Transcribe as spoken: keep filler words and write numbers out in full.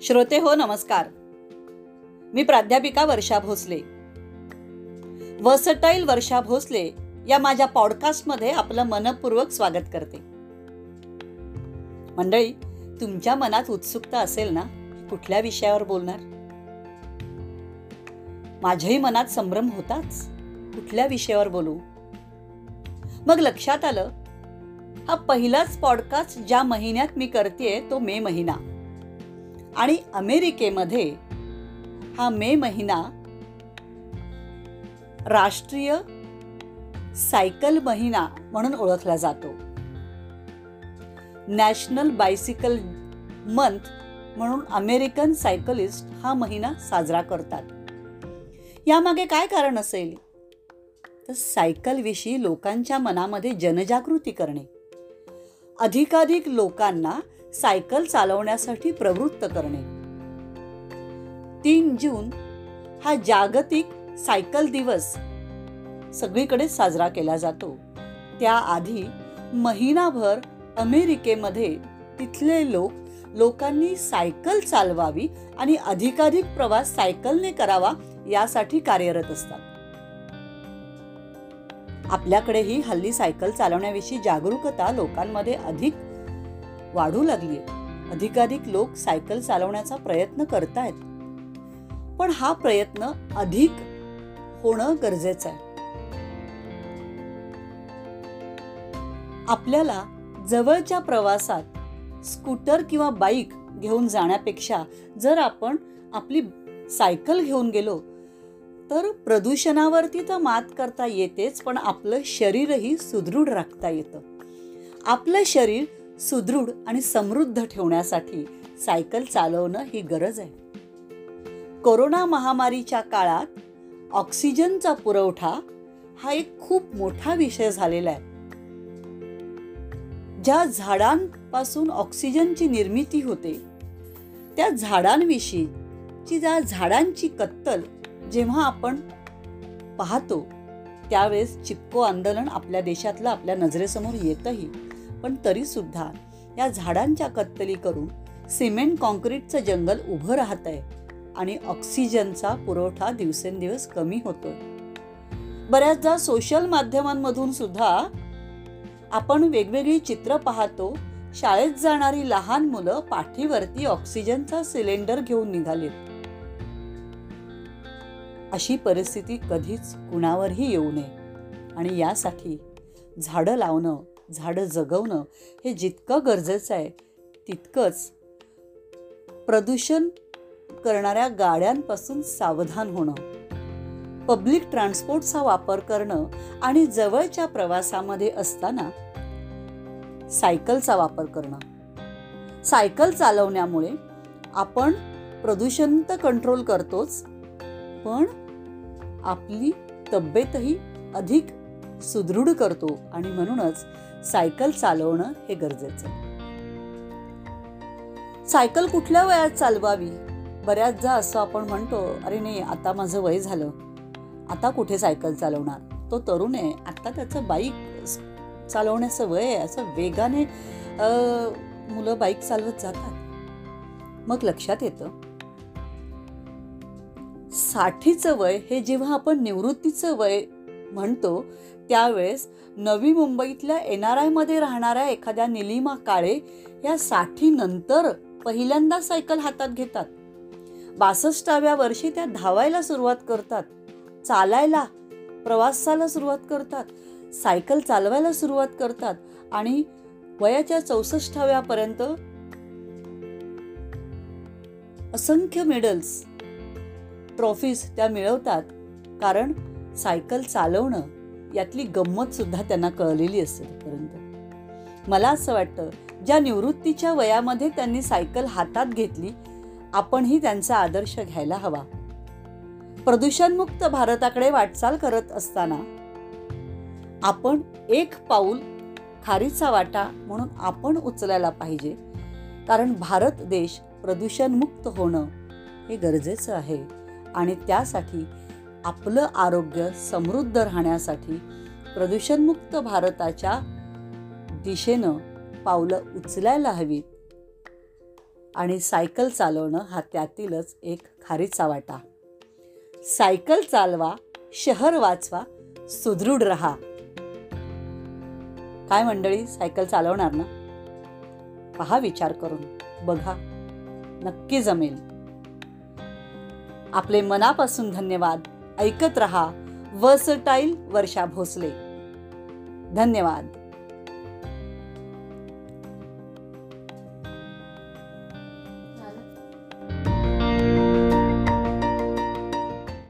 श्रोते हो नमस्कार. मी प्राध्यापिका वर्षा भोसले. वर्सटाईल वर्षा भोसले या माझ्या पॉडकास्टमध्ये आपलं मनपूर्वक स्वागत करते. मंडळी, तुमच्या मनात उत्सुकता असेल ना, कुठल्या विषयावर बोलणार? माझ्याही मनात संभ्रम होताच, कुठल्या विषयावर बोलू. मग लक्षात आलं, हा पहिलाच पॉडकास्ट ज्या महिन्यात मी करतेय तो मे महिना, आणि अमेरिकेमध्ये हा मे महिना राष्ट्रीय सायकल महिना म्हणून ओळखला जातो. नॅशनल बायसिकल मंथ म्हणून अमेरिकन सायकलिस्ट हा महिना साजरा करतात. यामागे काय कारण असेल? तर सायकलविषयी लोकांच्या मनामध्ये जनजागृती करणे, अधिकाधिक लोकांना सायकल चालवण्यासाठी प्रवृत्त करणे. तीन जून हा जागतिक सायकल दिवस सगळीकडे साजरा केला जातो. त्याआधी महिनाभर अमेरिकेमध्ये तिथले लोक लोकांनी सायकल चालवावी आणि अधिकाधिक प्रवास सायकलने करावा यासाठी कार्यरत असतात. आपल्याकडेही हल्ली सायकल चालवण्याविषयी जागरूकता लोकांमध्ये अधिक वाढू लागली. अधिकाधिक लोक सायकल चालवण्याचा प्रयत्न करतायत, पण हा प्रयत्न अधिक होणं गरजेचं आहे. आपल्याला जवळच्या प्रवासात स्कूटर किंवा बाईक घेऊन जाण्यापेक्षा जर आपण आपली सायकल घेऊन गेलो तर प्रदूषणावरती तर मात करता येतेच, पण आपलं शरीरही सुदृढ राखता येतं. आपलं शरीर सुदृढ आणि समृद्ध ठेवण्यासाठी सायकल चालवणं ही गरज आहे. कोरोना महामारीच्या काळात ऑक्सिजनचा पुरवठा हा एक खूप मोठा विषय झालेला आहे. ज्या झाडांपासून ऑक्सिजनची निर्मिती होते त्या झाडांविषयी ज्या झाडांची कत्तल जेव्हा आपण पाहतो त्यावेळेस चिपको आंदोलन आपल्या देशातलं आपल्या नजरेसमोर येतही, पण तरी सुद्धा या झाडांच्या कत्तली करून सिमेंट कॉन्क्रीटचं जंगल उभं राहत आहे आणि ऑक्सिजनचा पुरवठा दिवसेंदिवस कमी होतोय. बऱ्याचदा सोशल माध्यमांमधून सुद्धा आपण वेगवेगळी चित्र पाहतो. शाळेत जाणारी लहान मुलं पाठीवरती ऑक्सिजनचा सिलेंडर घेऊन निघालेत. अशी परिस्थिती कधीच कुणावरही येऊ नये आणि यासाठी झाडं लावणं, झाडं जगवणं हे जितकं गरजेचं आहे तितकंच प्रदूषण करणाऱ्या गाड्यांपासून सावधान होणं, पब्लिक ट्रान्सपोर्टचा वापर करणं आणि जवळच्या प्रवासामध्ये असताना सायकलचा वापर करणं. सायकल चालवण्यामुळे आपण प्रदूषण तर कंट्रोल करतोच, पण आपली तब्येतही अधिक सुदृढ करतो आणि म्हणूनच सायकल चालवणं हे गरजेचं आहे. सायकल कुठल्या वयात चालवावी? बऱ्याचदा असं आपण म्हणतो, अरे नाही, आता माझं वय झालं, आता कुठे सायकल चालवणार, तो तरुण आहे, आता त्याचं बाईक चालवण्याचं वय आहे, असं वेगाने मुलं बाईक चालवत जातात. मग लक्षात येतं साठीचं वय हे जेव्हा आपण निवृत्तीचं वय म्हणतो त्यावेळेस नवी मुंबईतल्या एन आर आय मध्ये राहणाऱ्या एखाद्या निलिमा काळे या साठी नंतर पहिल्यांदा सायकल हातात घेतात. बासष्टाव्या वर्षी त्या धावायला सुरुवात करतात, चालायला, प्रवासाला सुरुवात करतात, सायकल चालवायला सुरुवात करतात आणि वयाच्या चौसष्टाव्या पर्यंत असंख्य मेडल्स, ट्रॉफीज त्या मिळवतात. कारण सायकल चालवणं यातली गंमत सुद्धा त्यांना कळलेली असते. परंतु मला असं वाटतं, ज्या निवृत्तीच्या वयामध्ये त्यांनी सायकल हातात घेतली, आपणही त्यांचा आदर्श घ्यायला हवा. प्रदूषणमुक्त भारताकडे वाटचाल करत असताना आपण एक पाऊल खारीचा वाटा म्हणून आपण उचलायला पाहिजे. कारण भारत देश प्रदूषणमुक्त होणं हे गरजेचं आहे आणि त्यासाठी आपलं आरोग्य समृद्ध राहण्यासाठी प्रदूषणमुक्त भारताच्या दिशेनं पावलं उचलायला हवीत. आणि सायकल चालवणं हा त्यातीलच एक खारीचा वाटा. सायकल चालवा, शहर वाचवा, सुदृढ रहा. काय मंडळी, सायकल चालवणार ना? पहा विचार करून, बघा, नक्की जमेल. आपले मनापासून धन्यवाद. ऐकत रहा वर्सटाईल वर्षा भोसले. धन्यवाद.